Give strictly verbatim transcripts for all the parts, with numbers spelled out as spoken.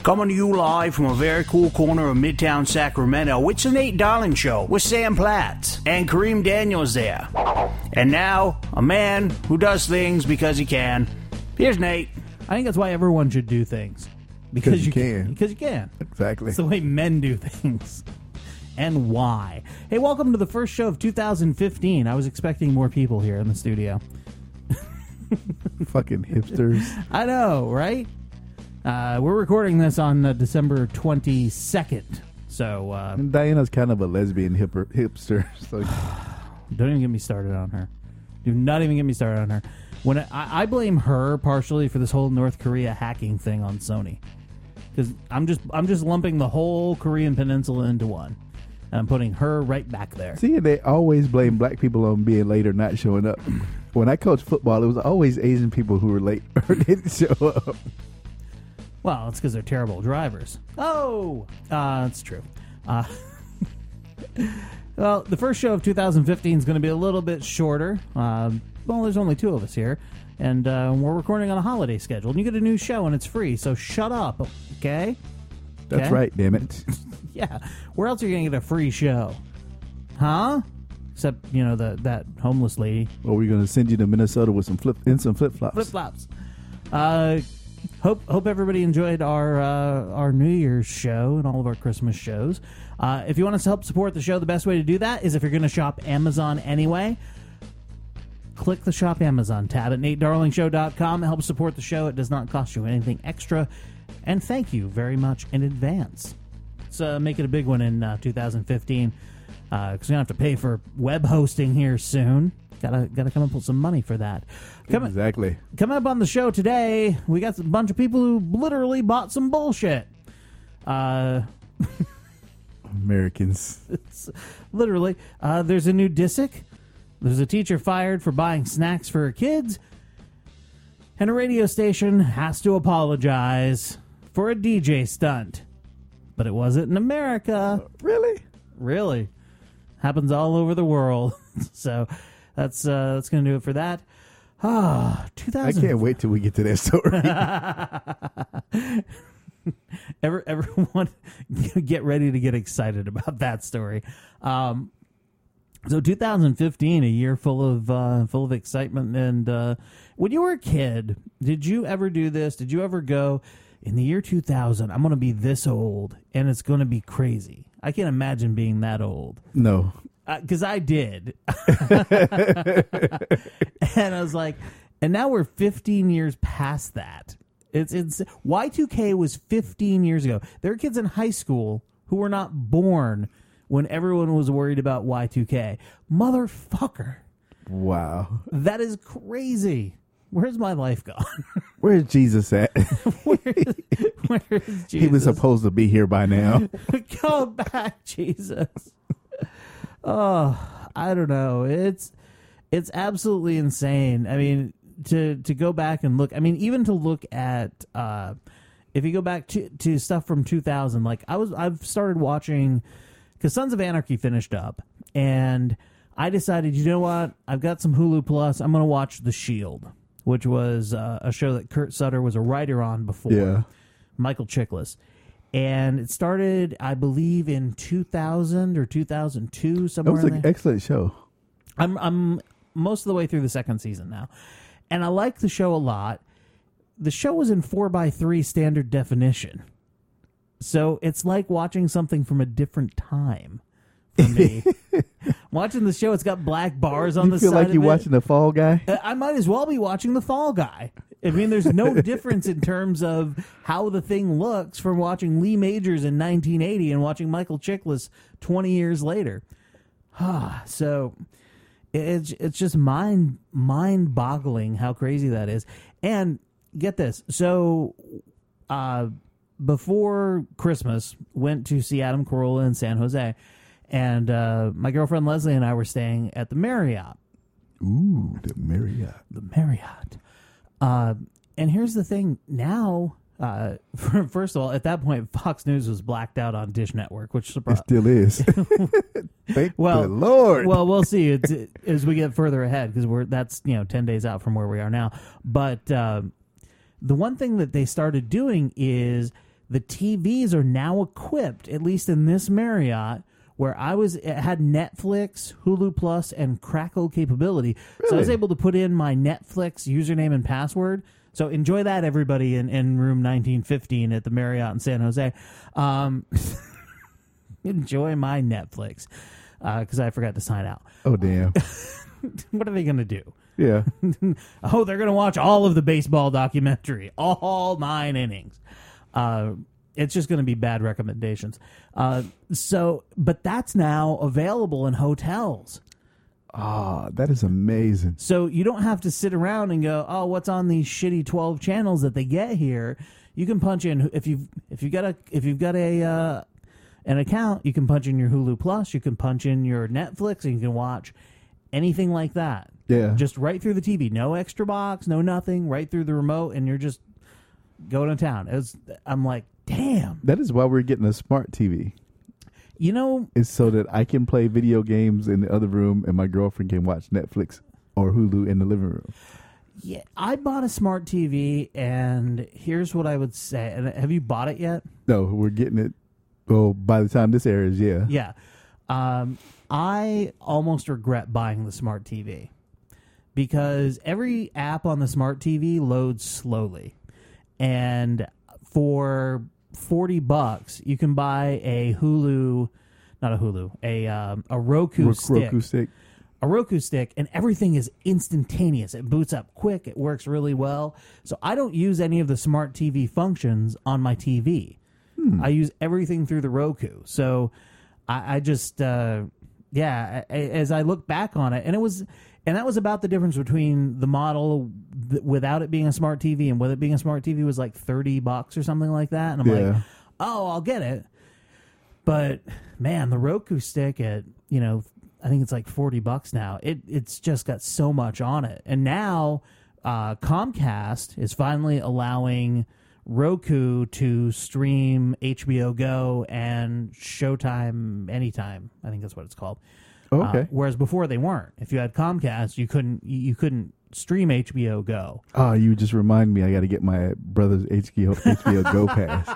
Coming to you live from a very cool corner of Midtown Sacramento, it's the Nate Darling Show with Sam Platts and Kareem Daniels there. And now, a man who does things because he can. Here's Nate. I think that's why everyone should do things. Because you you can. Because you can. Exactly. It's the way men do things. And why. Hey, welcome to the first show of two thousand fifteen. I was expecting more people here in the studio. Fucking hipsters. I know, right? Uh, we're recording this on uh, December twenty-second. So, uh, And Diana's kind of a lesbian hipper, hipster. So don't even get me started on her. Do not even get me started on her. When I, I blame her partially for this whole North Korea hacking thing on Sony, because I'm just I'm just lumping the whole Korean peninsula into one, and I'm putting her right back there. See, they always blame black people on being late or not showing up. When I coached football, it was always Asian people who were late or didn't show up. Well, it's because they're terrible drivers. Oh, uh, that's true. Uh, well, the first show of two thousand fifteen is going to be a little bit shorter. Uh, well, there's only two of us here, and uh, we're recording on a holiday schedule. And you get a new show, and it's free, so shut up, okay? That's okay? right, damn it. Yeah. Where else are you going to get a free show? Huh? Except, you know, the that homeless lady. Well, we're going to send you to Minnesota with some flip in some flip-flops. Flip-flops. Uh... Hope hope everybody enjoyed our uh, our New Year's show and all of our Christmas shows. Uh, if you want us to help support the show, the best way to do that is if you're going to shop Amazon anyway. Click the Shop Amazon tab at nate darling show dot com. It helps support the show. It does not cost you anything extra. And thank you very much in advance. Let's uh, make it a big one in uh, two thousand fifteen because uh, we're going to have to pay for web hosting here soon. Gotta gotta come up with some money for that. Coming, exactly. Coming up on the show today, we got a bunch of people who literally bought some bullshit. Uh, Americans. It's literally. Uh, there's a new Disick. There's a teacher fired for buying snacks for her kids. And a radio station has to apologize for a D J stunt. But it wasn't in America. Uh, really? Really. Happens all over the world. So... That's uh, that's going to do it for that. Ah, two thousand. I can't wait till we get to that story. Every, everyone, get ready to get excited about that story. Um, so, two thousand fifteen, a year full of uh, full of excitement. And uh, when you were a kid, did you ever do this? Did you ever go in the year two thousand? I'm going to be this old, and it's going to be crazy. I can't imagine being that old. No. Because uh, I did. And I was like, and now we're fifteen years past that. It's it's Y two K was fifteen years ago. There are kids in high school who were not born when everyone was worried about Y two K. Motherfucker. Wow. That is crazy. Where's my life gone? Where's Jesus at? where, is, where is Jesus? He was supposed to be here by now. Come back, Jesus. Oh, I don't know. It's it's absolutely insane. I mean, to to go back and look. I mean, even to look at uh, if you go back to, to stuff from two thousand. Like I was, I've started watching because Sons of Anarchy finished up, and I decided, you know what? I've got some Hulu Plus. I'm going to watch The Shield, which was uh, a show that Kurt Sutter was a writer on before. Yeah, Michael Chiklis. And it started, I believe, in two thousand or two thousand two, somewhere. That was an excellent show. I'm I'm most of the way through the second season now, and I like the show a lot. The show was in four by three standard definition, so it's like watching something from a different time for me. Watching the show, it's got black bars on you the feel side like of you're it. watching The Fall Guy? I might as well be watching The Fall Guy. I mean, there's no difference in terms of how the thing looks from watching Lee Majors in nineteen eighty and watching Michael Chiklis twenty years later. So it's it's just mind mind boggling how crazy that is. And get this, so uh, before Christmas, went to see Adam Carolla in San Jose, and uh, my girlfriend Leslie and I were staying at the Marriott. Ooh, the Marriott. The Marriott. Uh, and here's the thing. Now, uh, first of all, at that point, Fox News was blacked out on Dish Network, which surpri- it still is. Thank well, the Lord. Well, we'll see it's, it, as we get further ahead, because we're that's you know ten days out from where we are now. But uh, the one thing that they started doing is The T Vs are now equipped, at least in this Marriott, where I was, it had Netflix, Hulu Plus, and Crackle capability. Really? So I was able to put in my Netflix username and password. So enjoy that, everybody, in, in room nineteen fifteen at the Marriott in San Jose. Um, enjoy my Netflix, because uh, I forgot to sign out. Oh, damn. What are they going to do? Yeah. Oh, they're going to watch all of the baseball documentary, all nine innings. Uh, it's just going to be bad recommendations. Uh, so, but that's now available in hotels. Ah, that is amazing. So you don't have to sit around and go, oh, what's on these shitty twelve channels that they get here? You can punch in if you've if you've got a if you've got a uh, an account, you can punch in your Hulu Plus, you can punch in your Netflix, and you can watch anything like that. Yeah. Just right through the T V. No extra box, no nothing, right through the remote, and you're just going to town. It was, I'm like, damn. That is why we're getting a smart T V. You know, It's so that I can play video games in the other room and my girlfriend can watch Netflix or Hulu in the living room. yeah, I bought a smart T V, and here's what I would say. And have you bought it yet? No, we're getting it. Well, by the time this airs, yeah. Yeah. Um, I almost regret buying the smart T V because every app on the smart T V loads slowly. And for forty bucks, you can buy a Hulu, not a Hulu, a um, a Roku Ro- stick. Roku stick. A Roku stick, and everything is instantaneous. It boots up quick. It works really well. So I don't use any of the smart T V functions on my T V. Hmm. I use everything through the Roku. So I, I just, uh, yeah, I, as I look back on it, and it was, and that was about the difference between the model th- without it being a smart T V and with it being a smart T V was like thirty bucks or something like that. And I'm Yeah. like, oh, I'll get it. But man, the Roku stick at, you know, I think it's like forty bucks now. It it's just got so much on it. And now uh, Comcast is finally allowing Roku to stream H B O Go and Showtime Anytime. I think that's what it's called. Oh, okay. Uh, whereas before they weren't. If you had Comcast, you couldn't you couldn't stream H B O Go. Oh, you just remind me I got to get my brother's H B O, H B O Go pass.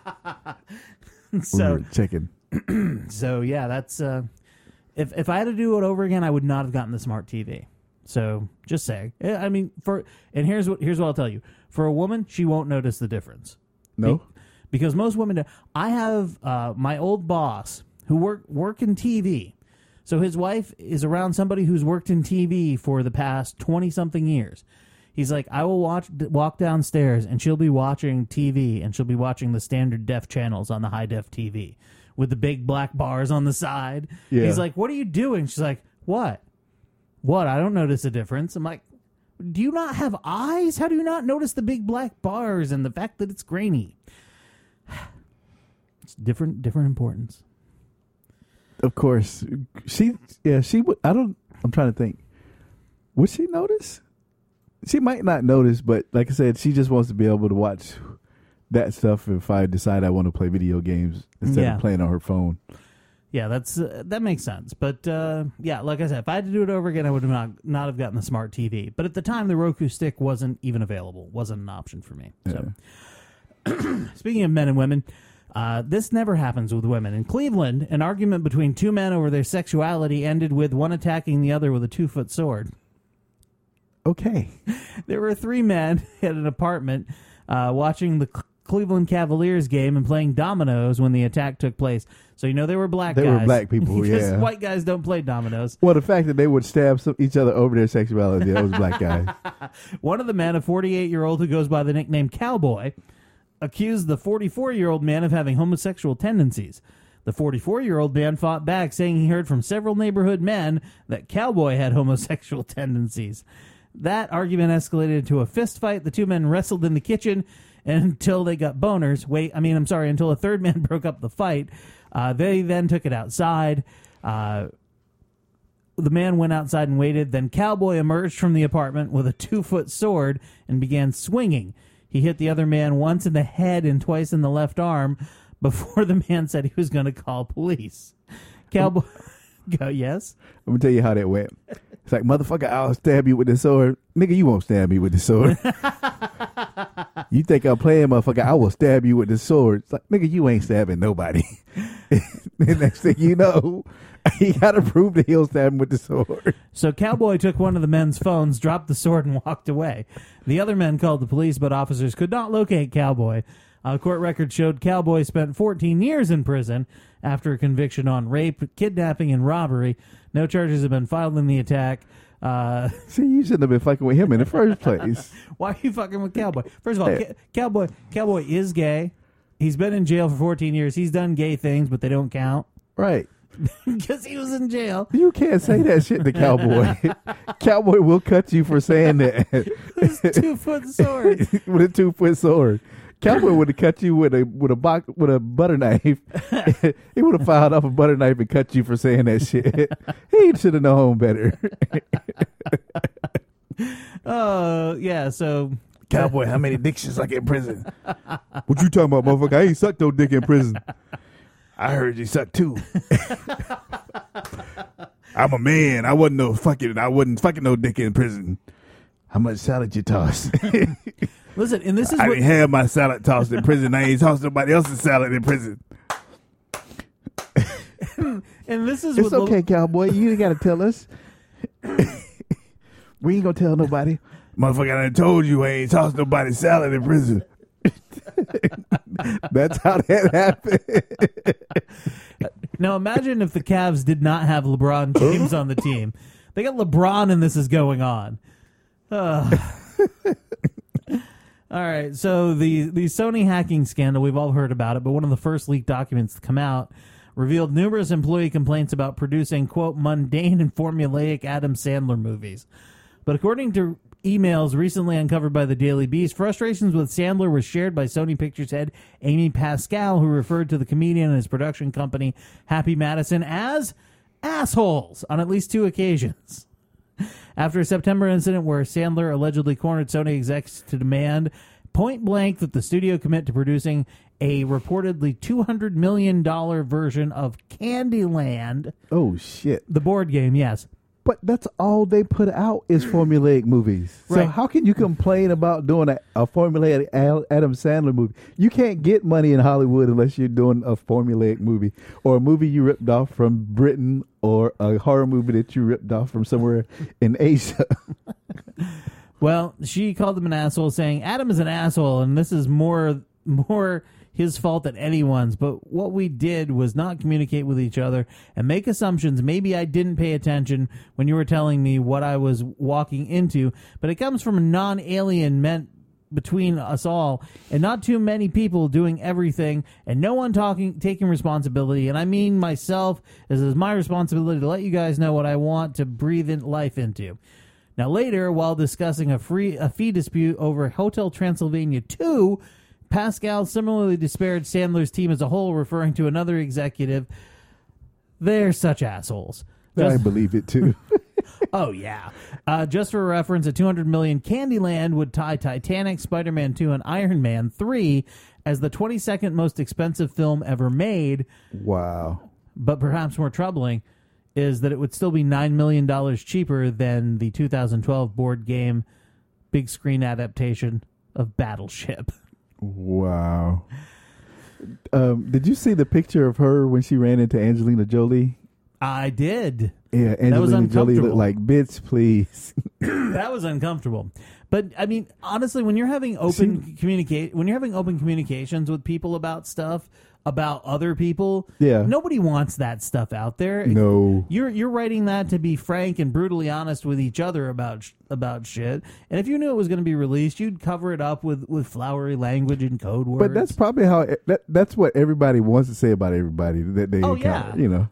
So we were checking. So yeah, that's uh, if if I had to do it over again, I would not have gotten the smart T V. So just say, I mean, for and here's what here's what I'll tell you: for a woman, she won't notice the difference. No, Be, because most women do. I have uh, my old boss who work work in T V, so his wife is around somebody who's worked in T V for the past twenty something years. He's like, I will watch walk downstairs and she'll be watching T V and she'll be watching the standard def channels on the high def T V with the big black bars on the side. Yeah. He's like, what are you doing? She's like, what? What? I don't notice a difference. I'm like, do you not have eyes? How do you not notice the big black bars and the fact that it's grainy? It's different, different importance. of course. She, yeah, she would. I don't. I'm trying to think. Would she notice? She might not notice, but like I said, she just wants to be able to watch that stuff if I decide I want to play video games instead Yeah. of playing on her phone. Yeah, that's uh, that makes sense. But uh, yeah, like I said, if I had to do it over again, I would have not not have gotten the smart T V. But at the time, the Roku stick wasn't even available, wasn't an option for me. So, speaking of men and women, uh, this never happens with women. In Cleveland, an argument between two men over their sexuality ended with one attacking the other with a two foot sword. Okay. There were three men at an apartment uh, watching the Cl- Cleveland Cavaliers game and playing dominoes when the attack took place. So you know they were black They guys. were black people, because yeah. white guys don't play dominoes. Well, the fact that they would stab some, each other over their sexuality, that was black guys. One of the men, a forty-eight-year-old who goes by the nickname Cowboy, accused the forty-four-year-old man of having homosexual tendencies. The forty-four-year-old man fought back, saying he heard from several neighborhood men that Cowboy had homosexual tendencies. That argument escalated to a fist fight. The two men wrestled in the kitchen until they got boners. Wait, I mean, I'm sorry, until a third man broke up the fight. Uh, they then took it outside. Uh, the man went outside and waited. Then Cowboy emerged from the apartment with a two-foot sword and began swinging. He hit the other man once in the head and twice in the left arm before the man said he was going to call police. Cowboy... Go, yes? I'm going to tell you how that went. It's like, motherfucker, I'll stab you with the sword. Nigga, you won't stab me with the sword. You think I'm playing, motherfucker? I will stab you with the sword. It's like, nigga, you ain't stabbing nobody. The next thing you know, he got to prove that he'll stab him with the sword. So Cowboy took one of the men's phones, dropped the sword, and walked away. The other men called the police, but officers could not locate Cowboy. Uh, court records showed Cowboy spent fourteen years in prison after a conviction on rape, kidnapping, and robbery. No charges have been filed in the attack. Uh, See, you shouldn't have been fucking with him in the first place. Why are you fucking with Cowboy? First of all, Ca- Cowboy Cowboy is gay. He's been in jail for fourteen years. He's done gay things, but they don't count. Right. Because he was in jail. You can't say that shit to Cowboy. Cowboy will cut you for saying that. With a two-foot sword. With a two-foot sword. Cowboy would have cut you with a with a box with a butter knife. He would have filed off a butter knife and cut you for saying that shit. He should have known better. Oh, yeah, so... Cowboy, how many dicks you suck in prison? What you talking about, motherfucker? I ain't sucked no dick in prison. I heard you suck too. I'm a man. I wasn't no fucking. I wasn't fucking no dick in prison. How much salad you toss? Listen, and this is I what... didn't have my salad tossed in prison. I ain't tossed nobody else's salad in prison. And this is It's what okay, Lo- Cowboy. You ain't got to tell us. We ain't gonna tell nobody. Motherfucker, I done told you I ain't tossed nobody's salad in prison. That's how that happened. Now imagine if the Cavs did not have LeBron James on the team. They got LeBron and this is going on. Uh. All right, so the, the Sony hacking scandal, we've all heard about it, but one of the first leaked documents to come out revealed numerous employee complaints about producing, quote, mundane and formulaic Adam Sandler movies. But according to emails recently uncovered by the Daily Beast, frustrations with Sandler were shared by Sony Pictures head Amy Pascal, who referred to the comedian and his production company, Happy Madison, as assholes on at least two occasions. After a September incident where Sandler allegedly cornered Sony execs to demand point blank that the studio commit to producing a reportedly two hundred million dollars version of Candyland. Oh, shit. The board game, yes. But that's all they put out is formulaic movies. So Right. how can you complain about doing a, a formulaic Al- Adam Sandler movie? You can't get money in Hollywood unless you're doing a formulaic movie or a movie you ripped off from Britain or a horror movie that you ripped off from somewhere in Asia. Well, she called him an asshole, saying Adam is an asshole, and this is more more his fault than anyone's. But what we did was not communicate with each other and make assumptions. Maybe I didn't pay attention when you were telling me what I was walking into, but it comes from a non-alien meant between us all, and not too many people doing everything, and no one talking taking responsibility. And I mean myself, this is my responsibility to let you guys know what I want to breathe in life into. Now later, while discussing a free a fee dispute over Hotel Transylvania two, Pascal similarly disparaged Sandler's team as a whole, referring to another executive. They're such assholes. I Just- believe it too. Oh, yeah. Uh, just for reference, a two hundred million dollars Candyland would tie Titanic, Spider-Man two, and Iron Man three as the twenty-second most expensive film ever made. Wow. But perhaps more troubling is that it would still be nine million dollars cheaper than the two thousand twelve board game big screen adaptation of Battleship. Wow. Um, did you see the picture of her when she ran into Angelina Jolie? I did. Yeah, That was Angelina Jolie uncomfortable. looked like, bitch, please. That was uncomfortable. But I mean, honestly, when you're having open communicate, when you're having open communications with people about stuff, about other people, Yeah. nobody wants that stuff out there. No. You're you're writing that to be frank and brutally honest with each other about sh- about shit. And if you knew it was going to be released, you'd cover it up with, with flowery language and code words. But that's probably how that, that's what everybody wants to say about everybody that they Oh, encounter, yeah. you know.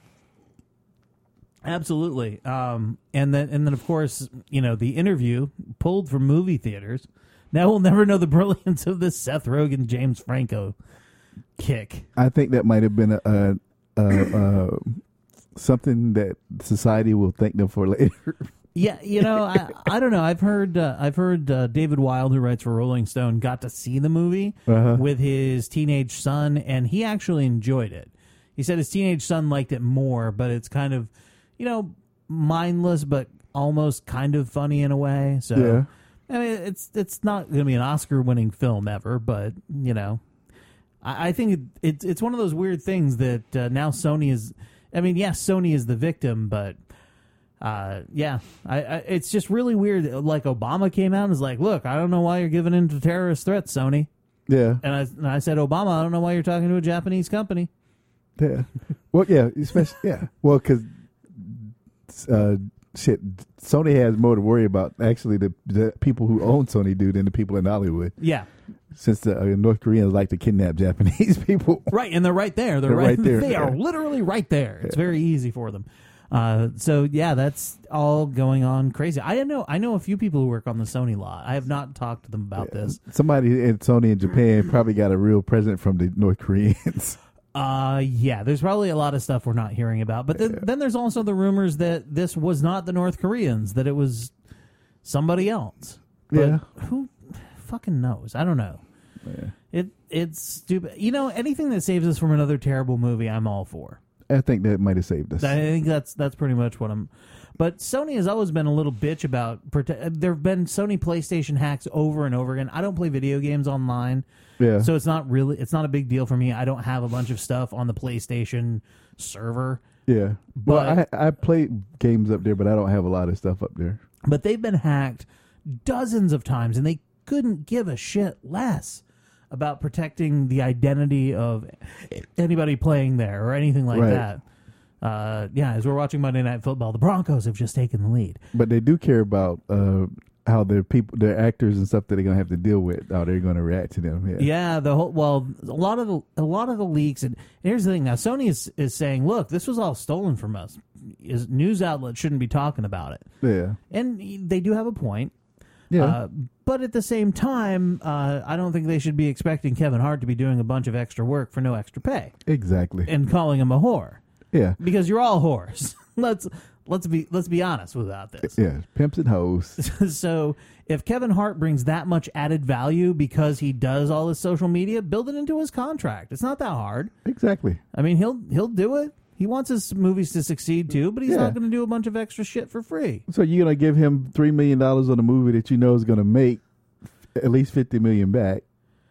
Absolutely. Um, and then, and then, of course, you know, the interview pulled from movie theaters. Now we'll never know the brilliance of this Seth Rogen, James Franco kick. I think that might have been a, a, a, a something that society will thank them for later. Yeah, you know, I, I don't know. I've heard uh, I've heard uh, David Wild, who writes for Rolling Stone, got to see the movie Uh-huh. with his teenage son, and he actually enjoyed it. He said his teenage son liked it more, but it's kind of, you know, mindless, but almost kind of funny in a way. So, Yeah. I mean, it's it's not going to be an Oscar-winning film ever, but you know, I, I think it, it, it's one of those weird things that uh, now Sony is. I mean, yes, Sony is the victim, but uh, yeah, I, I, it's just really weird. Like Obama came out and was like, "Look, I don't know why you're giving in to terrorist threats, Sony." Yeah, and I and I said, "Obama, I don't know why you're talking to a Japanese company." Yeah, well, yeah, especially yeah, well, because uh, shit, Sony has more to worry about actually the, the people who own Sony do than the people in Hollywood. Yeah. Since the uh, North Koreans like to kidnap Japanese people. Right, and they're right there. They're, They're right, right there. They Yeah. are literally right there. It's Yeah. very easy for them. Uh, so, yeah, that's all going on crazy. I know I know a few people who work on the Sony lot. I have not talked to them about Yeah. this. Somebody in Sony in Japan probably got a real present from the North Koreans. Uh, yeah, there's probably a lot of stuff we're not hearing about. But th- Yeah. then there's also the rumors that this was not the North Koreans, that it was somebody else. But Yeah. who fucking knows? I don't know. Yeah. It It's stupid. You know, anything that saves us from another terrible movie, I'm all for. I think that might have saved us. I think that's that's pretty much what I'm. But Sony has always been a little bitch about. Prote- there have been Sony PlayStation hacks over and over again. I don't play video games online, Yeah. so it's not really it's not a big deal for me. I don't have a bunch of stuff on the PlayStation server, Yeah. But- well, I I play games up there, but I don't have a lot of stuff up there. but they've been hacked dozens of times, and they couldn't give a shit less about protecting the identity of anybody playing there or anything like Right. that. Uh, yeah, as we're watching Monday Night Football, the Broncos have just taken the lead. But they do care about uh, how their people, their actors and stuff that they're gonna have to deal with, how they're gonna react to them. Yeah. Yeah, the whole well, a lot of the a lot of the leaks, and here's the thing. Now, Sony is is saying, "Look, this was all stolen from us. Is news outlets shouldn't be talking about it," Yeah. and they do have a point. Yeah. Uh, but at the same time, uh, I don't think they should be expecting Kevin Hart to be doing a bunch of extra work for no extra pay Exactly. and calling him a whore, Yeah. because you're all whores. let's let's be let's be honest about this. Yeah. Pimps and hoes. So if Kevin Hart brings that much added value because he does all his social media, build it into his contract. It's not that hard. Exactly. I mean, he'll he'll do it. He wants his movies to succeed too, but he's Yeah. not going to do a bunch of extra shit for free. So you're gonna give him three million dollars on a movie that you know is gonna make at least fifty million back,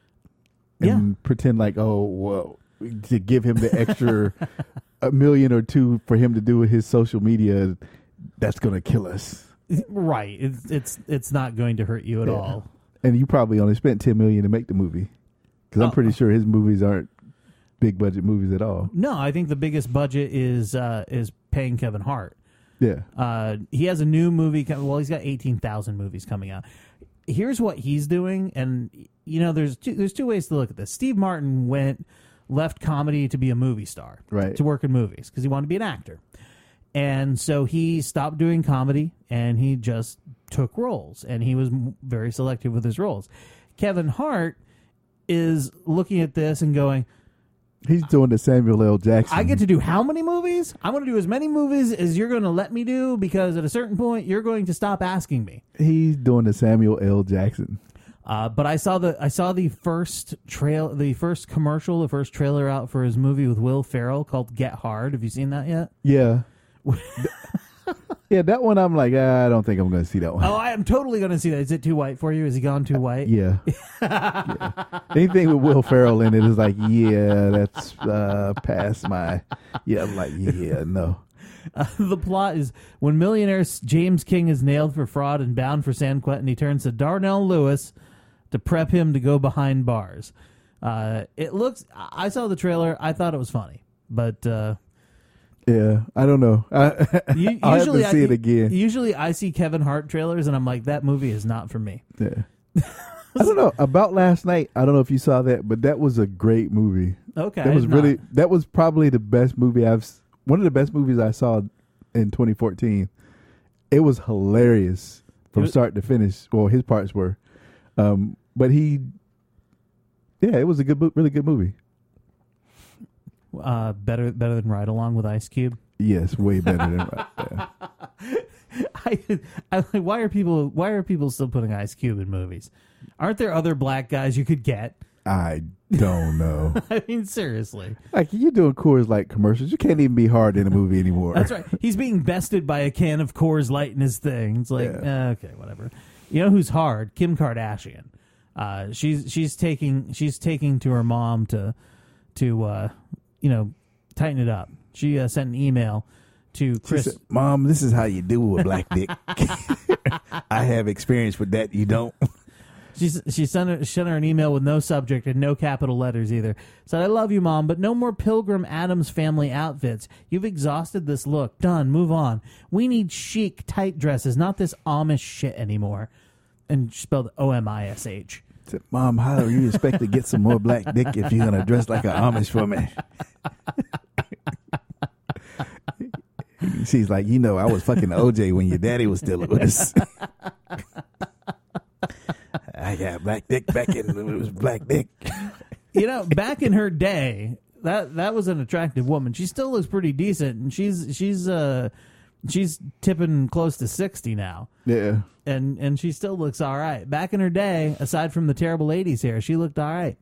and Yeah. pretend like, oh well, to give him the extra a million or two for him to do with his social media, that's gonna kill us. Right. It's it's it's not going to hurt you at Yeah. all. And you probably only spent ten million to make the movie, because I'm Oh. pretty sure his movies aren't big budget movies at all. No, I think the biggest budget is uh, is paying Kevin Hart. Yeah. Uh, he has a new movie. com- Well, he's got eighteen thousand movies coming out. Here's what he's doing, and you know, there's two, there's two ways to look at this. Steve Martin went left comedy to be a movie star, Right. To work in movies because he wanted to be an actor, and so he stopped doing comedy and he just took roles, and he was m- very selective with his roles. Kevin Hart is looking at this and going, He's doing the Samuel L. Jackson. I get to do how many movies? I want to do as many movies as you're going to let me do, because at a certain point you're going to stop asking me. He's doing the Samuel L. Jackson. Uh, but I saw the I saw the first trail, the first commercial, the first trailer out for his movie with Will Ferrell called Get Hard. Have you seen that yet? Yeah. Yeah, that one I'm like, ah, I don't think I'm going to see that one. Oh, I am totally going to see that. Is it too white for you? Has he gone too white? Yeah. Yeah. Anything with Will Ferrell in it is like, yeah, that's uh, past my. Yeah, I'm like, yeah, no. Uh, the plot is when millionaire James King is nailed for fraud and bound for San Quentin, he turns to Darnell Lewis to prep him to go behind bars. Uh, it looks. I saw the trailer. I thought it was funny, but uh, Yeah, I don't know. I, u- I'll have usually to see I, it again. Usually, I see Kevin Hart trailers, and I'm like, that movie is not for me. Yeah. I don't know about last night. I don't know if you saw that, but that was a great movie. Okay, That was I'm really. not. That was probably the best movie I've. s- One of the best movies I saw in twenty fourteen. It was hilarious from It was- start to finish. Well, his parts were, um, but he. Yeah, it was a good, mo- really good movie. Uh, better better than Ride Along with Ice Cube. Yes, way better than. Yeah. I, I like, why are people why are people still putting Ice Cube in movies? Aren't there other black guys you could get? I don't know. I mean, seriously. Like you're doing Coors Light commercials. You can't even be hard in a movie anymore. That's right. He's being bested by a can of Coors Light in his thing. It's like, Yeah. eh, okay, whatever. You know who's hard? Kim Kardashian. Uh, she's she's taking she's taking to her mom to to uh, you know tighten it up. She uh, sent an email to Chris. She said, Mom, this is how you do a black dick. I have experience with that. You don't. She's, she sent her, sent her an email with no subject and no capital letters either. Said, I love you, Mom, but no more Pilgrim Adams family outfits. You've exhausted this look. Done. Move on. We need chic, tight dresses, not this Amish shit anymore. And she spelled O M I S H. Said, Mom, how do you expect to get some more black dick if you're going to dress like an Amish for me? She's like, you know, I was fucking O J when your daddy was still with us. I got black dick back in when it was black dick. You know, back in her day, that that was an attractive woman. She still looks pretty decent, and she's she's uh she's tipping close to sixty now. Yeah, and and she still looks all right. Back in her day, aside from the terrible eighties hair, she looked all right.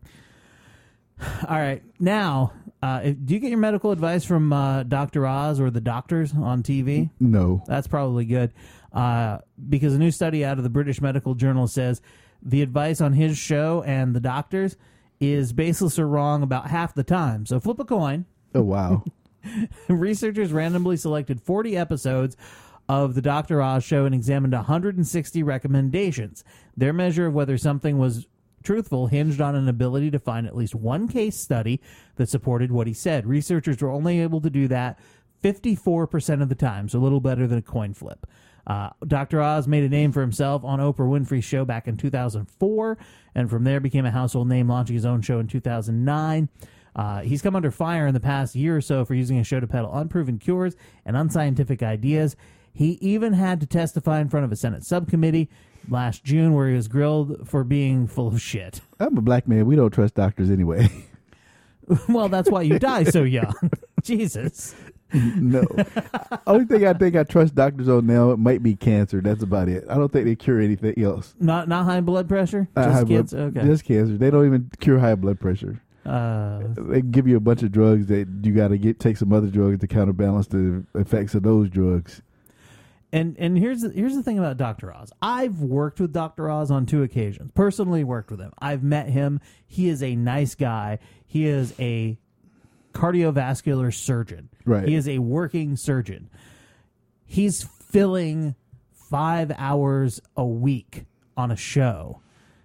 All right, now, uh, if, do you get your medical advice from uh, Doctor Oz or the doctors on T V? No, that's probably good, uh, because a new study out of the British Medical Journal says the advice on his show and the doctors is baseless or wrong about half the time. So flip a coin. Oh, wow. Researchers randomly selected forty episodes of the Doctor Oz show and examined one hundred sixty recommendations. Their measure of whether something was truthful hinged on an ability to find at least one case study that supported what he said. Researchers were only able to do that fifty-four percent of the time, so a little better than a coin flip. Uh, Doctor Oz made a name for himself on Oprah Winfrey's show back in two thousand four, and from there became a household name, launching his own show in two thousand nine. Uh, he's come under fire in the past year or so for using his show to peddle unproven cures and unscientific ideas. He even had to testify in front of a Senate subcommittee last June where he was grilled for being full of shit. I'm a black man. We don't trust doctors anyway. Well, that's why you die so young. Jesus. No. Only thing I think I trust doctors on now it might be cancer. That's about it. I don't think they cure anything else. Not not high blood pressure? Uh, Just high kids? blood, Okay. Just cancer. They don't even cure high blood pressure. Uh, they give you a bunch of drugs that you got to get take some other drugs to counterbalance the effects of those drugs. And and here's the, here's the thing about Doctor Oz. I've worked with Doctor Oz on two occasions. Personally worked with him. I've met him. He is a nice guy. He is a cardiovascular surgeon. Right. He is a working surgeon. He's filling five hours a week on a show.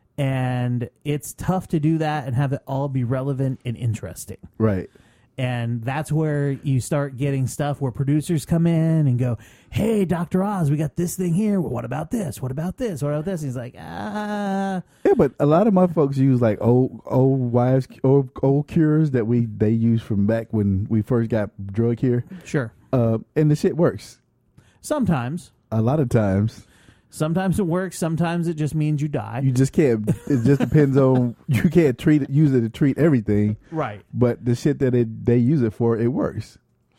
And it's tough to do that and have it all be relevant and interesting. Right. And that's where you start getting stuff where producers come in and go, hey, Doctor Oz, we got this thing here. Well, what about this? What about this? What about this? And he's like, ah. Yeah, but a lot of my folks use like old old wives, old, old cures that we they used from back when we first got drug here. Sure. Uh, and the shit works. Sometimes. A lot of times. Sometimes it works. Sometimes it just means you die. You just can't. It just depends on you can't treat it, use it to treat everything. Right. But the shit that it they use it for, it works.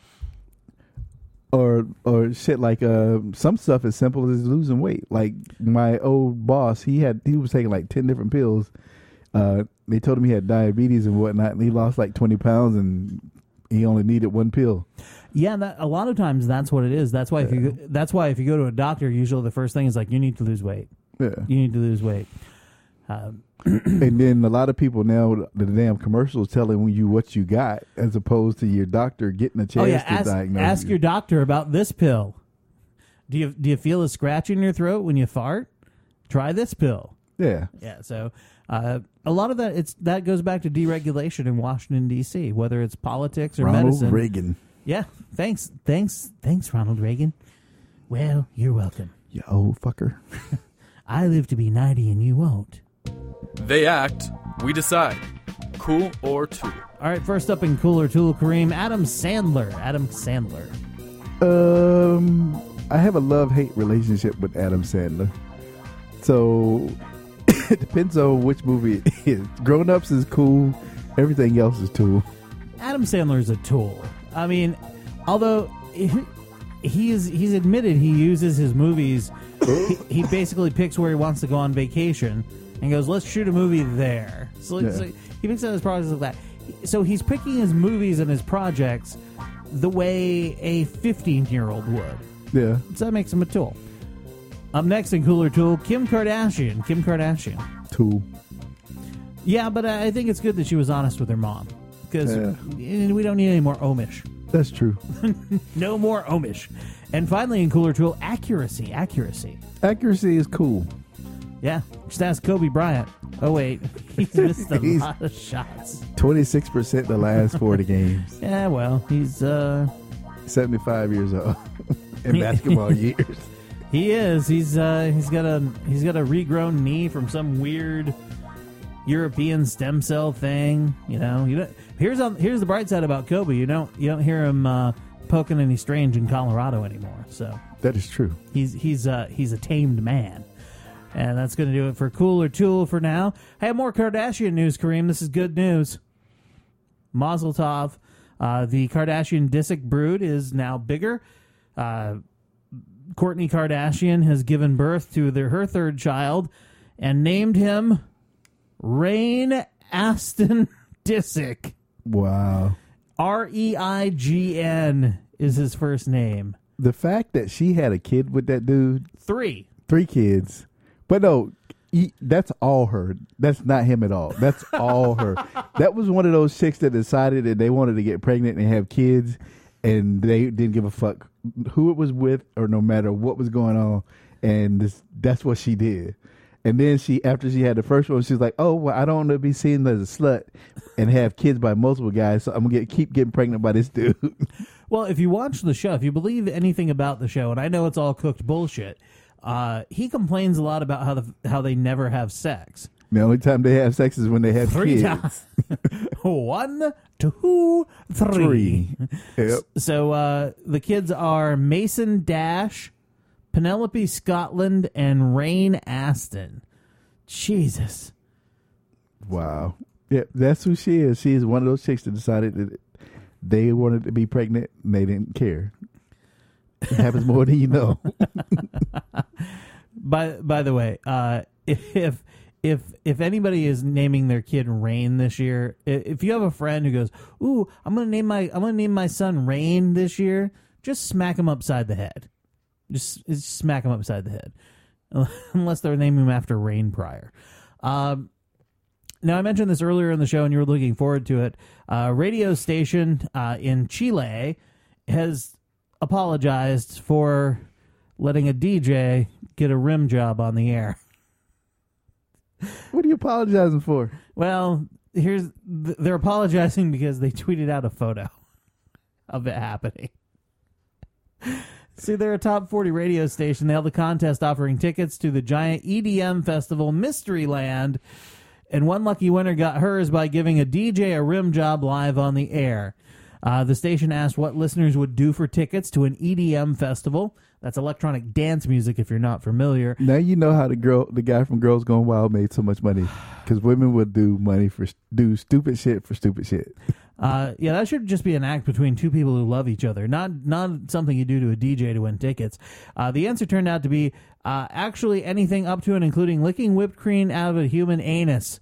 Or or shit like uh some stuff as simple as losing weight. Like my old boss, he had he was taking like ten different pills. Uh, they told him he had diabetes and whatnot, and he lost like twenty pounds, and he only needed one pill. Yeah, that, a lot of times that's what it is. That's why if Yeah. you that's why if you go to a doctor, usually the first thing is like, you need to lose weight. Yeah. You need to lose weight. Um, And then a lot of people now, the damn commercials telling you what you got, as opposed to your doctor getting a chance oh yeah, to ask, diagnose ask you. your doctor about this pill. Do you do you feel a scratch in your throat when you fart? Try this pill. Yeah. Yeah. So uh, a lot of that it's that goes back to deregulation in Washington D C, whether it's politics or Ronald medicine. Reagan. Yeah. Thanks. Thanks. Thanks, Ronald Reagan. Well, you're welcome. You old fucker. I live to be ninety, and you won't. They act, we decide. Cool or Tool. All right, first up in Cooler Tool, Kareem, Adam Sandler. Adam Sandler. Um, I have a love-hate relationship with Adam Sandler. So it depends on which movie it is. Grown Ups is cool. Everything else is tool. Adam Sandler is a tool. I mean, although he's he's admitted he uses his movies, he, he basically picks where he wants to go on vacation and goes, let's shoot a movie there. So, Yeah. so he picks out his projects like that. So he's picking his movies and his projects the way a fifteen-year-old would. Yeah. So that makes him a tool. Up next in Cooler Tool, Kim Kardashian. Kim Kardashian. Tool. Yeah, but I think it's good that she was honest with her mom. Because Yeah. we don't need any more Omish. That's true. No more Omish. And finally in Cooler Tool, accuracy. Accuracy. Accuracy is cool. Yeah. Just ask Kobe Bryant. Oh, wait. He's missed a He's- lot of shots. twenty-six percent the last forty games. Yeah, well, he's, uh... seventy-five years old in basketball years. He is. He's, uh... He's got a... He's got a regrown knee from some weird European stem cell thing. You know? You don't... Here's on, here's the bright side about Kobe. You don't you don't hear him uh, poking any strange in Colorado anymore. So That is true. he's he's uh, he's a tamed man, and that's going to do it for Cooler Tool for now. I have more Kardashian news, Kareem. This is good news. Mazel tov. Uh, the Kardashian Disick brood is now bigger. Uh, Kourtney Kardashian has given birth to their, her third child and named him Rain Aston Disick. Wow. R E I G N is his first name. The fact that she had a kid with that dude, Three. three kids, but no, he, that's all her. That's not him at all. That's all her. That was one of those chicks that decided that they wanted to get pregnant and have kids, and they didn't give a fuck who it was with or no matter what was going on, and this, that's what she did. And then she, after she had the first one, she was like, "Oh, well, I don't want to be seen as a slut and have kids by multiple guys, so I'm gonna get, keep getting pregnant by this dude." Well, if you watch the show, if you believe anything about the show, and I know it's all cooked bullshit, uh, he complains a lot about how the how they never have sex. The only time they have sex is when they have Three kids. times. One, two, three. Three. Yep. So uh, the kids are Mason Dash, Penelope Scotland, and Rain Aston. Jesus. Wow. Yeah, that's who she is. She is one of those chicks that decided that they wanted to be pregnant and they didn't care. It happens more than you know. By by the way, uh, if if if anybody is naming their kid Rain this year, i- if you have a friend who goes, "Ooh, I'm gonna name my I'm gonna name my son Rain this year," just smack him upside the head. Just, just smack him upside the head, unless they're naming him after Rain Pryor. Um, now I mentioned this earlier in the show, and you were looking forward to it. A radio station uh, in Chile has apologized for letting a D J get a rim job on the air. What are you apologizing for? Well, here's they're apologizing because they tweeted out a photo of it happening. See, they're a top forty radio station. They held a contest offering tickets to the giant E D M festival Mysteryland, and one lucky winner got hers by giving a D J a rim job live on the air. Uh, the station asked what listeners would do for tickets to an E D M festival. That's electronic dance music, if you're not familiar. Now you know how the girl, the guy from Girls Gone Wild made so much money because women would do money for do stupid shit for stupid shit. Uh, yeah, that should just be an act between two people who love each other, not not something you do to a D J to win tickets. Uh, the answer turned out to be uh, actually anything up to and including licking whipped cream out of a human anus.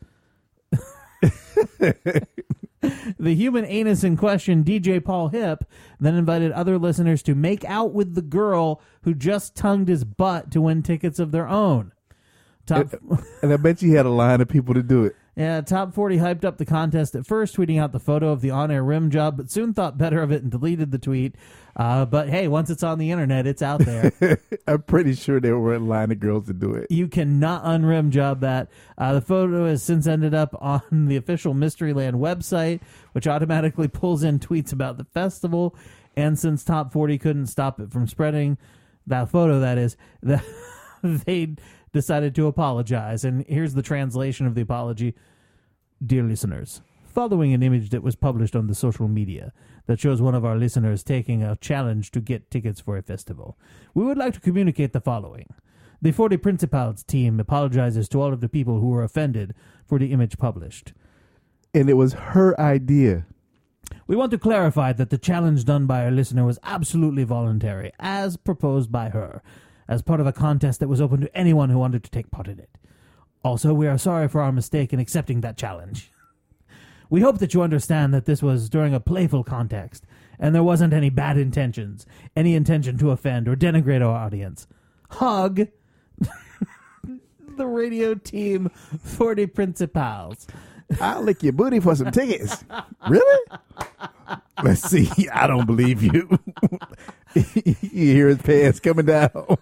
The human anus in question, D J Paul Hip, then invited other listeners to make out with the girl who just tongued his butt to win tickets of their own. Top, And I bet you had a line of people to do it. yeah, Top forty hyped up the contest at first, tweeting out the photo of the on-air rim job, but soon thought better of it and deleted the tweet. Uh, but hey, once it's on the internet, it's out there. I'm pretty sure there were a line of girls to do it. You cannot unrim job that. Uh, the photo has since ended up on the official Mysteryland website, which automatically pulls in tweets about the festival. And since Top forty couldn't stop it from spreading that photo, that is, that they decided to apologize. And here's the translation of the apology. Dear listeners, following an image that was published on the social media that shows one of our listeners taking a challenge to get tickets for a festival, we would like to communicate the following. The forty Principals team apologizes to all of the people who were offended for the image published. And it was her idea. We want to clarify that the challenge done by our listener was absolutely voluntary, as proposed by her, as part of a contest that was open to anyone who wanted to take part in it. Also, we are sorry for our mistake in accepting that challenge. We hope that you understand that this was during a playful context, and there wasn't any bad intentions, any intention to offend or denigrate our audience. Hug, The radio team forty Principals. I'll lick your booty for some tickets. Really? Let's see. I don't believe you. You hear his pants coming down.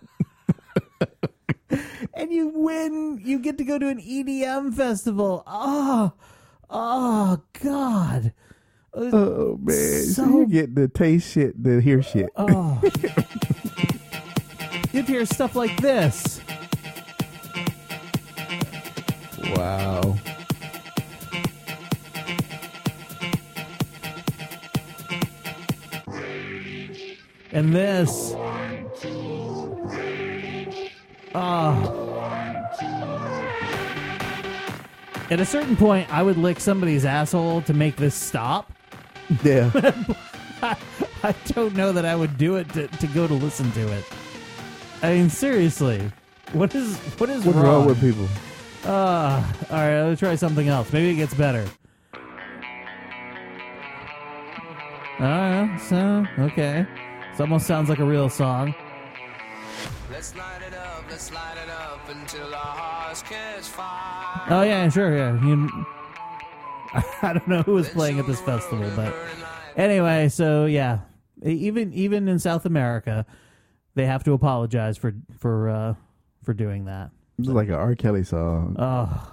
And you win. You get to go to an E D M festival. Oh, oh, God. Oh, man. So, So- you get the taste shit, the hear shit. Oh. You'd hear stuff like this. Wow. And this. Oh. At a certain point, I would lick somebody's asshole to make this stop. Yeah. I, I don't know that I would do it to, to go to listen to it. I mean, seriously. What is what is What's wrong? wrong with people? Uh, all right, let's try something else. Maybe it gets better. Uh, so, okay. This almost sounds like a real song. Let's light it up, let's light it up until our hearts catch fire. Oh, yeah, sure, yeah. You, I don't know who was playing at this festival, but anyway, so yeah. Even even in South America, they have to apologize for for uh, for doing that. It's like an R. Kelly song. Oh,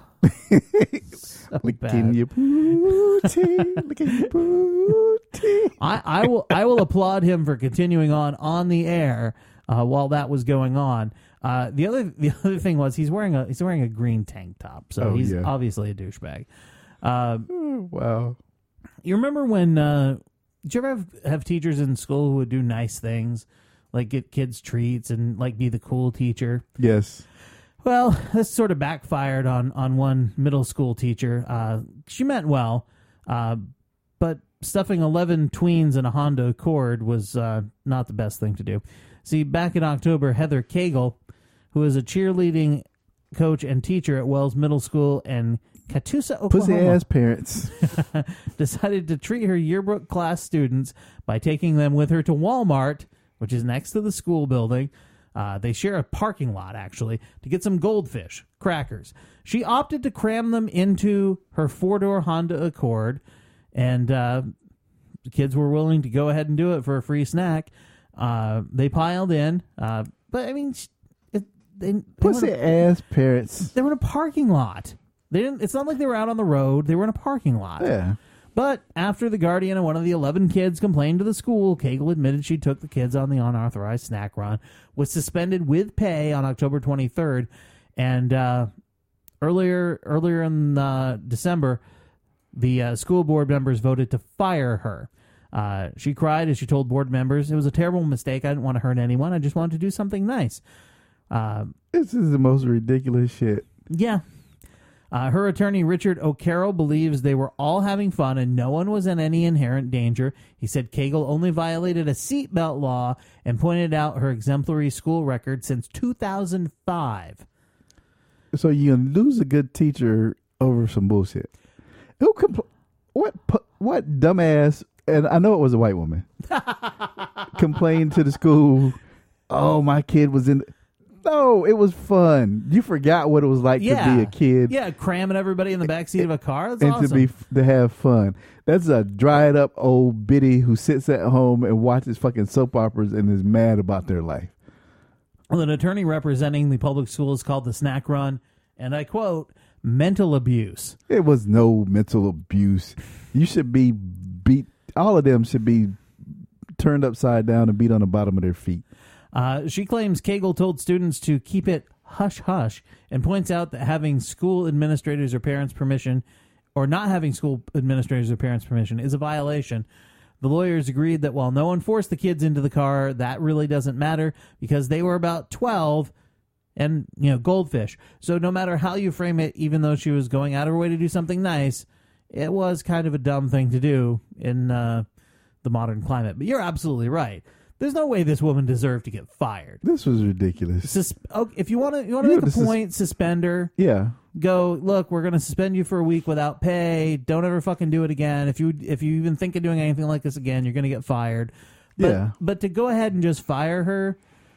so Licking bad. your booty, licking your booty. I, I will I will applaud him for continuing on on the air uh, while that was going on. Uh, the other the other thing was he's wearing a he's wearing a green tank top, so Oh, he's yeah. obviously a douchebag. Uh, Oh, wow. you remember when? Uh, did you ever have, have teachers in school who would do nice things, like get kids treats and like be the cool teacher? Yes. Well, this sort of backfired on, on one middle school teacher. Uh, she meant well, uh, but stuffing eleven tweens in a Honda Accord was uh, not the best thing to do. See, back in October, Heather Cagle, who is a cheerleading coach and teacher at Wells Middle School in Catoosa, Pussy Oklahoma, ass parents. decided to treat her yearbook class students by taking them with her to Walmart, which is next to the school building. Uh, they share a parking lot, actually, to get some goldfish, crackers. She opted to cram them into her four-door Honda Accord, and uh, the kids were willing to go ahead and do it for a free snack. Uh, they piled in, uh, but, I mean, it, they, they, Pussy were in ass parents. a, they were in a parking lot. They didn't. It's not like they were out on the road. They were in a parking lot. Yeah. But after the guardian of one of the eleven kids complained to the school, Cagle admitted she took the kids on the unauthorized snack run, was suspended with pay on October twenty-third, and uh, earlier earlier in uh, December, the uh, school board members voted to fire her. Uh, she cried as she told board members, "It was a terrible mistake. I didn't want to hurt anyone. I just wanted to do something nice." Uh, This is the most ridiculous shit. yeah. Uh, her attorney, Richard O'Carroll, believes they were all having fun and no one was in any inherent danger. He said Cagle only violated a seatbelt law and pointed out her exemplary school record since two thousand five. So you lose a good teacher over some bullshit. Who compl- what pu- what dumbass? And I know it was a white woman. Complained to the school. Oh, my kid was in. No, it was fun. You forgot what it was like Yeah. to be a kid. Yeah, cramming everybody in the backseat of a car. That's and awesome. to be to have fun. That's a dried up old biddy who sits at home and watches fucking soap operas and is mad about their life. Well, an attorney representing the public schools called the snack run, and I quote, mental abuse. It was no mental abuse. You should be beat. All of them should be turned upside down and beat on the bottom of their feet. Uh, she claims Cagle told students to keep it hush-hush and points out that having school administrators or parents' permission, or not having school administrators or parents' permission, is a violation. The lawyers agreed that while no one forced the kids into the car, that really doesn't matter because they were about twelve and, you know, goldfish. So no matter how you frame it, even though she was going out of her way to do something nice, it was kind of a dumb thing to do in uh, the modern climate. But you're absolutely right. There's no way this woman deserved to get fired. This was ridiculous. Sus- oh, if you want to, you want to You make know, a this is- point, suspend her. Yeah. Go look. We're going to suspend you for a week without pay. Don't ever fucking do it again. If you if you even think of doing anything like this again, you're going to get fired. But, Yeah. But to go ahead and just fire her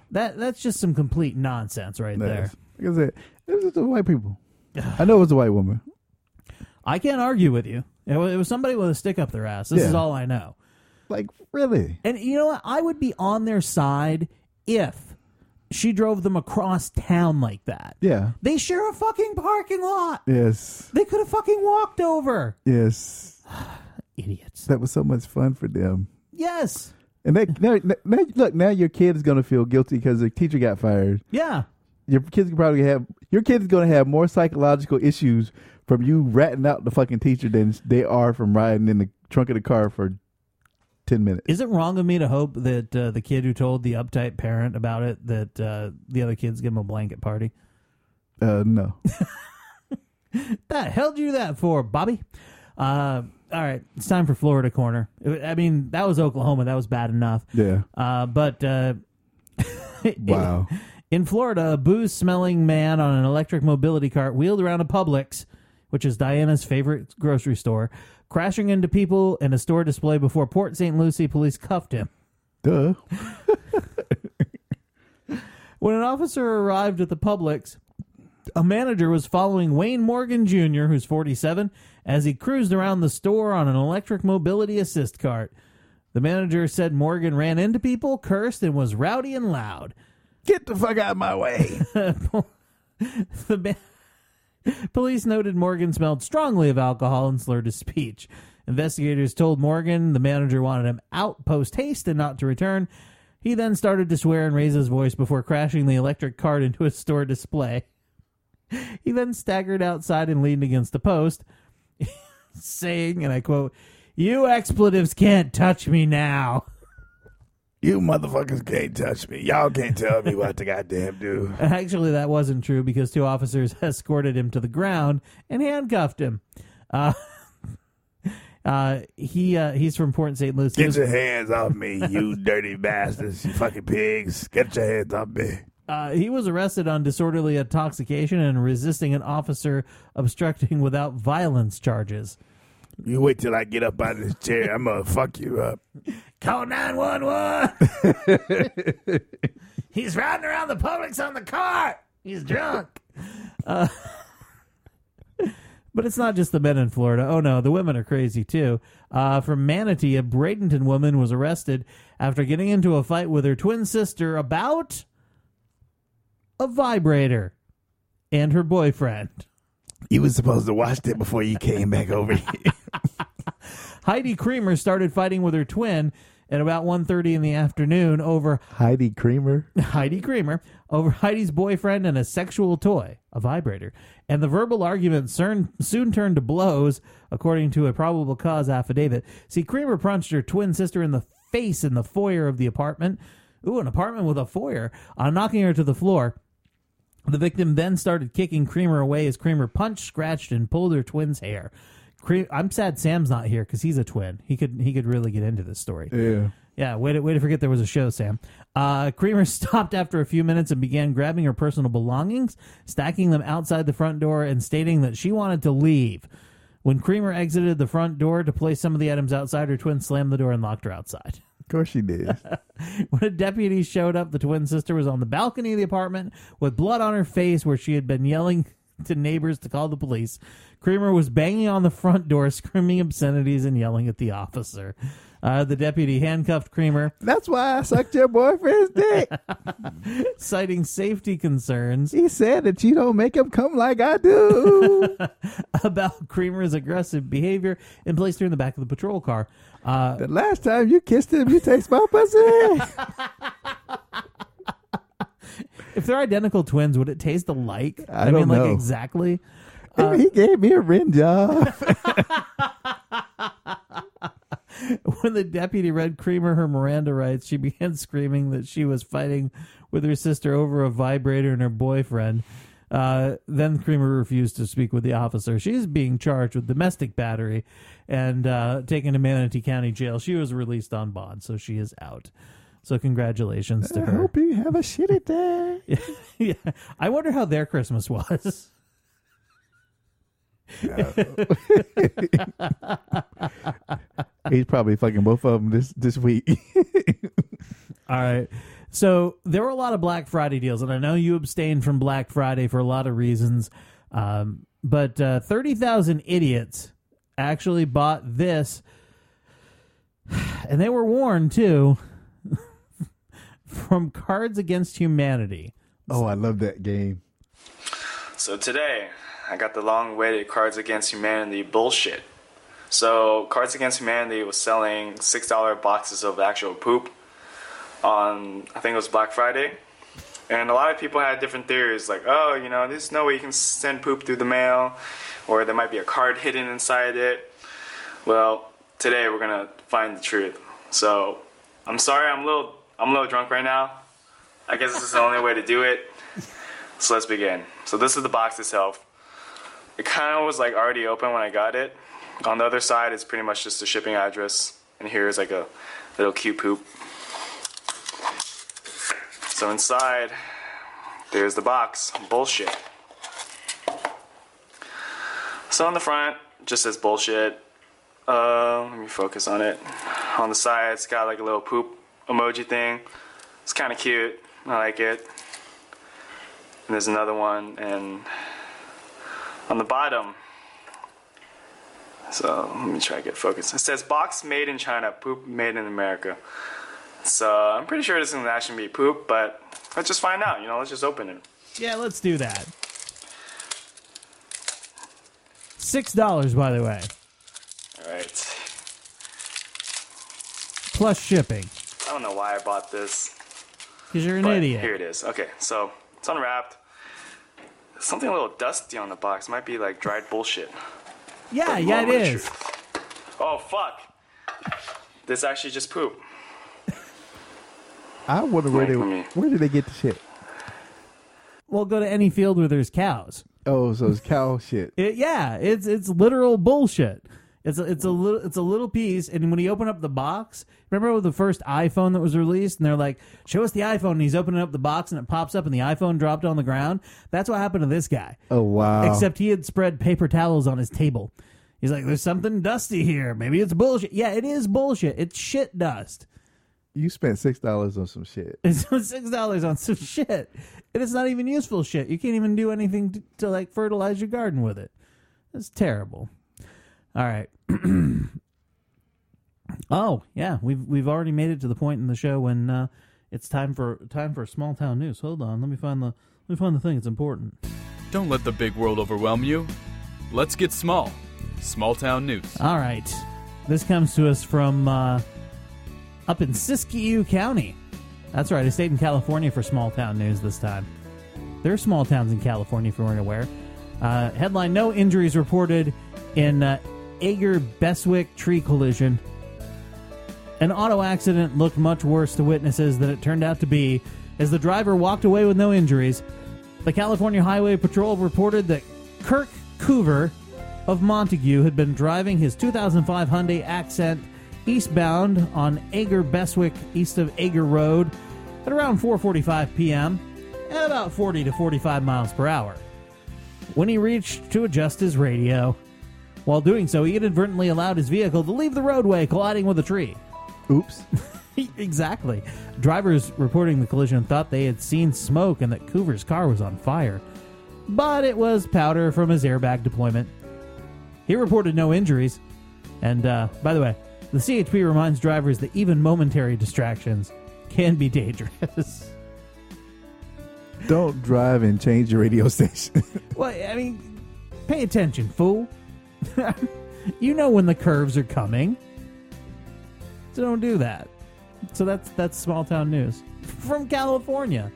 That that's just some complete nonsense right there. Like I said, it was the white people. I know it was a white woman. I can't argue with you. It was, it was somebody with a stick up their ass. This Yeah. is all I know. Like, really? And you know what? I would be on their side if she drove them across town like that. Yeah. They share a fucking parking lot. Yes. They could have fucking walked over. Yes. Idiots. That was so much fun for them. Yes. And they, now, now, look, now your kid is going to feel guilty because the teacher got fired. Yeah. Your kids can probably have your kids going to have more psychological issues from you ratting out the fucking teacher than they are from riding in the trunk of the car for ten minutes. Is it wrong of me to hope that uh, the kid who told the uptight parent about it that uh, the other kids give him a blanket party? Uh, no. The hell did you do that for, Bobby? Uh, all right, it's time for Florida Corner. I mean, that was Oklahoma. That was bad enough. Yeah. Uh, but uh, Wow. in Florida, a booze-smelling man on an electric mobility cart wheeled around a Publix, which is Diana's favorite grocery store, crashing into people in a store display before Port Saint Lucie police cuffed him. Duh. When an officer arrived at the Publix, a manager was following Wayne Morgan Junior, who's forty-seven, as he cruised around the store on an electric mobility assist cart. The manager said Morgan ran into people, cursed, and was rowdy and loud. Get the fuck out of my way. The ma- Police noted Morgan smelled strongly of alcohol and slurred his speech. Investigators told Morgan the manager wanted him out post haste and not to return. He then started to swear and raise his voice before crashing the electric cart into a store display. He then staggered outside and leaned against the post, saying, and I quote, "You expletives can't touch me now." You motherfuckers can't touch me. Y'all can't tell me what to goddamn do. Actually, that wasn't true because two officers escorted him to the ground and handcuffed him. Uh, uh, he uh, he's from Port Saint Lucie. Get your hands off me, you dirty bastards, you fucking pigs. Get your hands off me. Uh, he was arrested on disorderly intoxication and resisting an officer obstructing without violence charges. You wait till I get up out of this chair. I'm going to fuck you up. Call nine one one. He's riding around the Publix on the cart. He's drunk. Uh, but it's not just the men in Florida. Oh, no, the women are crazy, too. Uh, from Manatee, a Bradenton woman was arrested after getting into a fight with her twin sister about a vibrator and her boyfriend. You was supposed to watch that before you came back over here. Heidi Creamer started fighting with her twin at about one thirty in the afternoon over Heidi Creamer? Heidi Creamer over Heidi's boyfriend and a sexual toy, a vibrator. And the verbal argument soon, soon turned to blows, according to a probable cause affidavit. See, Creamer punched her twin sister in the face in the foyer of the apartment. Ooh, an apartment with a foyer, uh, knocking her to the floor. The victim then started kicking Creamer away as Creamer punched, scratched, and pulled her twin's hair. Cre- I'm sad Sam's not here because he's a twin. He could he could really get into this story. Yeah. Yeah, way to, way to forget there was a show, Sam. Uh, Creamer stopped after a few minutes and began grabbing her personal belongings, stacking them outside the front door, and stating that she wanted to leave. When Creamer exited the front door to place some of the items outside, her twin slammed the door and locked her outside. Of course she did. When a deputy showed up, the twin sister was on the balcony of the apartment with blood on her face where she had been yelling to neighbors to call the police. Creamer was banging on the front door, screaming obscenities and yelling at the officer. Uh, the deputy handcuffed Creamer. That's why I sucked your boyfriend's dick. Citing safety concerns. He said that you don't make him come like I do. About Creamer's aggressive behavior and placed her in the back of the patrol car. Uh, The last time you kissed him, you taste my pussy. if they're identical twins, would it taste alike? I mean, don't like know. exactly. Uh, he gave me a rim job. When the deputy read Creamer her Miranda rights, she began screaming that she was fighting with her sister over a vibrator and her boyfriend. Uh, then Creamer refused to speak with the officer. She's being charged with domestic battery and uh, taken to Manatee County Jail. She was released on bond, so she is out. So congratulations to I her. hope you have a shitty day. Yeah, I wonder how their Christmas was. He's probably fucking both of them this, this week. All right. So there were a lot of Black Friday deals, and I know you abstained from Black Friday for a lot of reasons, um, but uh, thirty thousand idiots actually bought this, and they were warned, too, from Cards Against Humanity. Oh, I love that game. So today, I got the long-awaited Cards Against Humanity bullshit. So Cards Against Humanity was selling six dollar boxes of actual poop on, I think it was Black Friday. And a lot of people had different theories, like, oh, you know, there's no way you can send poop through the mail, or there might be a card hidden inside it. Well, today we're gonna find the truth. So I'm sorry, I'm a little, I'm a little drunk right now. I guess this is the only way to do it. So let's begin. So this is the box itself. It kind of was like already open when I got it. On the other side, it's pretty much just the shipping address, and here is like a little cute poop. So inside, there's the box. Bullshit. So on the front, just says bullshit. Uh, let me focus on it. On the side, it's got like a little poop emoji thing. It's kind of cute. I like it. And there's another one, and on the bottom, so let me try to get focused. It says box made in China, poop made in America. So I'm pretty sure this is gonna actually be poop, but let's just find out. You know, let's just open it. Yeah, let's do that. Six dollars, by the way, All right. plus shipping. I don't know why I bought this. Because you're an but idiot. Here it is. Okay, so it's unwrapped. There's something a little dusty on the box. Might be like dried bullshit. Yeah, But yeah, it moment of is. truth. Oh fuck! This actually just poop. I wonder where Wait, they let me- where did they get the shit? Well, go to any field where there's cows. Oh, so it's cow shit. It, yeah, it's it's literal bullshit. It's a, it's a little it's a little piece, and when he opened up the box, remember with the first iPhone that was released, and they're like, "Show us the iPhone," and he's opening up the box, and it pops up, and the iPhone dropped on the ground. That's what happened to this guy. Oh wow! Except he had spread paper towels on his table. He's like, "There's something dusty here. Maybe it's bullshit." Yeah, it is bullshit. It's shit dust. You spent six dollars on some shit. It's six dollars on some shit, and it's not even useful shit. You can't even do anything to, to like fertilize your garden with it. It's terrible. All right. Oh yeah, we've we've already made it to the point in the show when uh, it's time for time for small town news. Hold on, let me find the let me find the thing. It's important. Don't let the big world overwhelm you. Let's get small. Small town news. All right, this comes to us from uh, up in Siskiyou County. That's right, I stayed in California for small town news this time. There are small towns in California, if you weren't aware. Uh, headline: No injuries reported in uh, Ager-Beswick tree collision. An auto accident looked much worse to witnesses than it turned out to be, as the driver walked away with no injuries. The California Highway Patrol reported that Kirk Coover of Montague had been driving his two thousand five Hyundai Accent eastbound on Ager-Beswick, east of Ager Road, at around four forty-five p.m. at about forty to forty-five miles per hour. When he reached to adjust his radio, while doing so, he inadvertently allowed his vehicle to leave the roadway, colliding with a tree. Oops. Exactly. Drivers reporting the collision thought they had seen smoke and that Coover's car was on fire. But it was powder from his airbag deployment. He reported no injuries. And, uh, by the way, the C H P reminds drivers that even momentary distractions can be dangerous. Don't drive and change your radio station. Well, I mean, pay attention, fool. You know when the curves are coming. So don't do that. So that's that's small town news from California,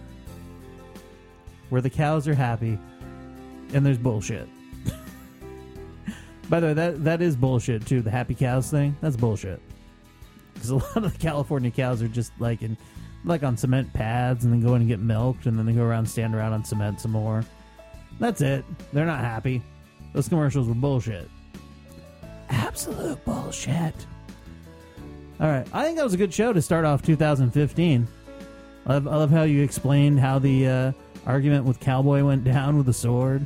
where the cows are happy and there's bullshit. By the way, that that is bullshit too. The happy cows thing, that's bullshit. Because a lot of the California cows are just like in like on cement pads, and then go in and get milked, and then they go around, stand around on cement some more. That's it. They're not happy. Those commercials were bullshit. Absolute bullshit. All right, I think that was a good show to start off two thousand fifteen. I love, I love how you explained how the uh, argument with Cowboy went down with a sword.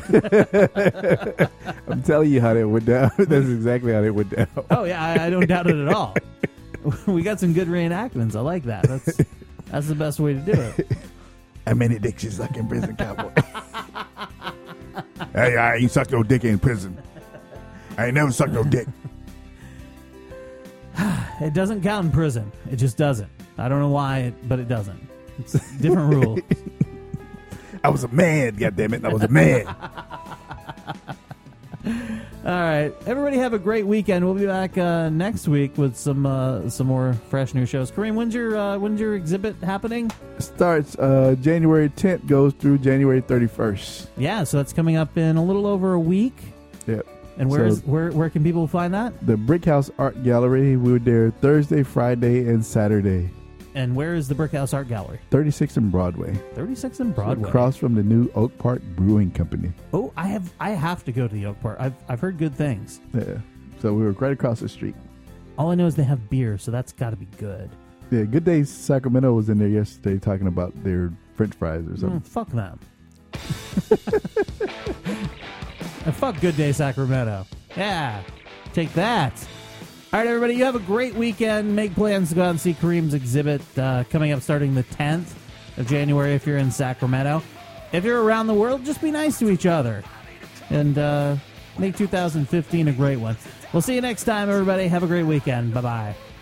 I'm telling you how that went down. That's exactly how that went down. Oh yeah, I, I don't doubt it at all. We got some good reenactments. I like that. That's That's the best way to do it. How many dicks you suck in prison, cowboy? Hey, I ain't sucked no dick in prison. I ain't never sucked no dick. It doesn't count in prison. It just doesn't. I don't know why, but it doesn't. It's a different rule. I was a man, goddammit. I was a man. All right, everybody have a great weekend. We'll be back uh, next week with some uh, some more fresh new shows. Kareem, when's your uh, when's your exhibit happening? Starts uh, January tenth, goes through January thirty-first. Yeah, so that's coming up in a little over a week. Yep. And where So- is where where can people find that? The Brick House Art Gallery. We were there Thursday, Friday, and Saturday. And where is the Brickhouse Art Gallery? thirty-six in Broadway. thirty-six in Broadway. Across from the new Oak Park Brewing Company. Oh, I have I have to go to the Oak Park. I've I've heard good things. Yeah. So we were right across the street. All I know is they have beer, so that's got to be good. Yeah, Good Day Sacramento was in there yesterday talking about their French fries or something. Mm, fuck them. And fuck Good Day Sacramento. Yeah, take that. All right, everybody, you have a great weekend. Make plans to go out and see Kareem's exhibit uh, coming up starting the tenth of January if you're in Sacramento. If you're around the world, just be nice to each other. And uh, make two thousand fifteen a great one. We'll see you next time, everybody. Have a great weekend. Bye-bye.